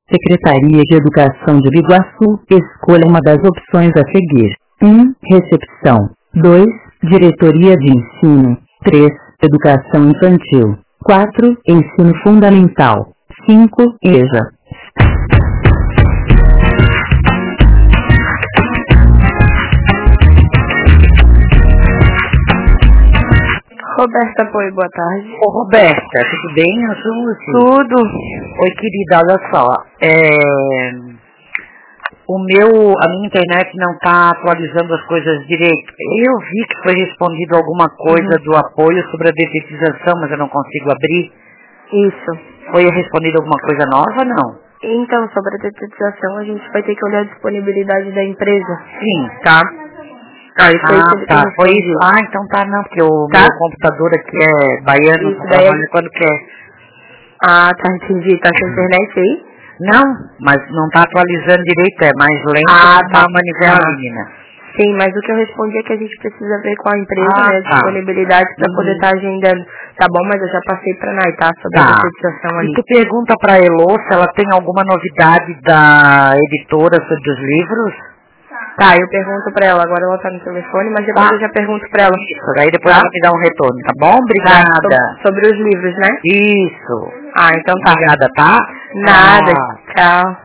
Secretaria de Educação de Biguaçu, escolha uma das opções a seguir. 1. Recepção. 2. Diretoria de Ensino. 3. Educação Infantil. 4. Ensino Fundamental. 5. EJA. Roberta Apoio, boa tarde. Ô Roberta, tudo bem? Eu sou Lúcia. Tudo. Oi querida, olha só. A minha internet não está atualizando as coisas direito. Eu vi que foi respondido alguma coisa do apoio sobre a detetização, mas eu não consigo abrir. Isso. Foi respondido alguma coisa nova, não? Então, sobre a detetização, a gente vai ter que olhar a disponibilidade da empresa. Sim. Tá? Isso aí que ele tá. Foi isso. Então tá, não, porque o meu computador aqui é baiano, isso trabalha quando quer. Tá, entendi. Tá sem internet aí? Não, mas não tá atualizando direito, é mais lento que uma manivela, menina. Sim, mas o que eu respondi é que a gente precisa ver com a empresa, né, a disponibilidade para poder estar agendando. Tá bom, mas eu já passei pra Nay, tá? Sobre a detetização ali. E tu pergunta pra Elô se ela tem alguma novidade da editora sobre os livros? Tá, eu pergunto pra ela, agora ela tá no telefone, mas depois eu já pergunto pra ela. Isso, daí depois ela me dá um retorno, tá bom? Obrigada. Sobre os livros, né? Isso. Então tá. Obrigada, tá? Nada, tchau.